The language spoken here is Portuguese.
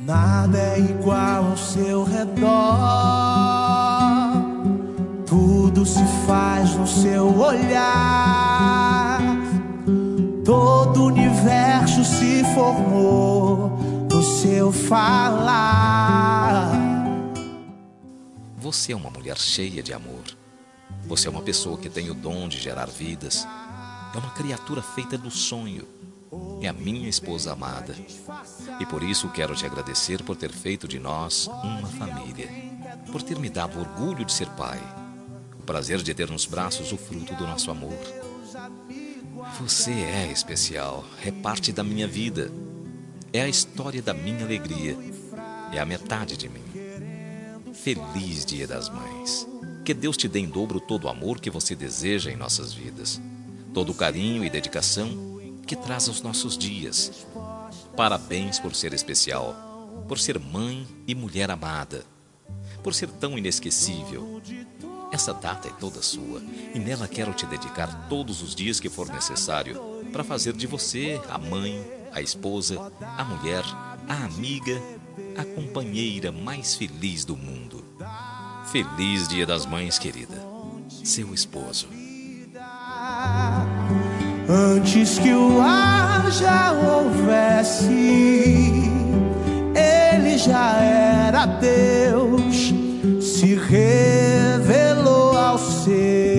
Nada é igual ao seu redor, tudo se faz no seu olhar, todo o universo se formou no seu falar. Você é uma mulher cheia de amor. Você é uma pessoa que tem o dom de gerar vidas. É uma criatura feita do sonho. É a minha esposa amada. E por isso quero te agradecer por ter feito de nós uma família. Por ter me dado o orgulho de ser pai. O prazer de ter nos braços o fruto do nosso amor. Você é especial. É parte da minha vida. É a história da minha alegria. É a metade de mim. Feliz Dia das Mães. Que Deus te dê em dobro todo o amor que você deseja em nossas vidas. Todo o carinho e dedicação que traz aos nossos dias. Parabéns por ser especial, por ser mãe e mulher amada, por ser tão inesquecível. Essa data é toda sua e nela quero te dedicar todos os dias que for necessário para fazer de você a mãe, a esposa, a mulher, a amiga, a companheira mais feliz do mundo. Feliz Dia das Mães, querida. Seu esposo. Antes que o ar já houvesse, ele já era Deus, se revelou ao ser.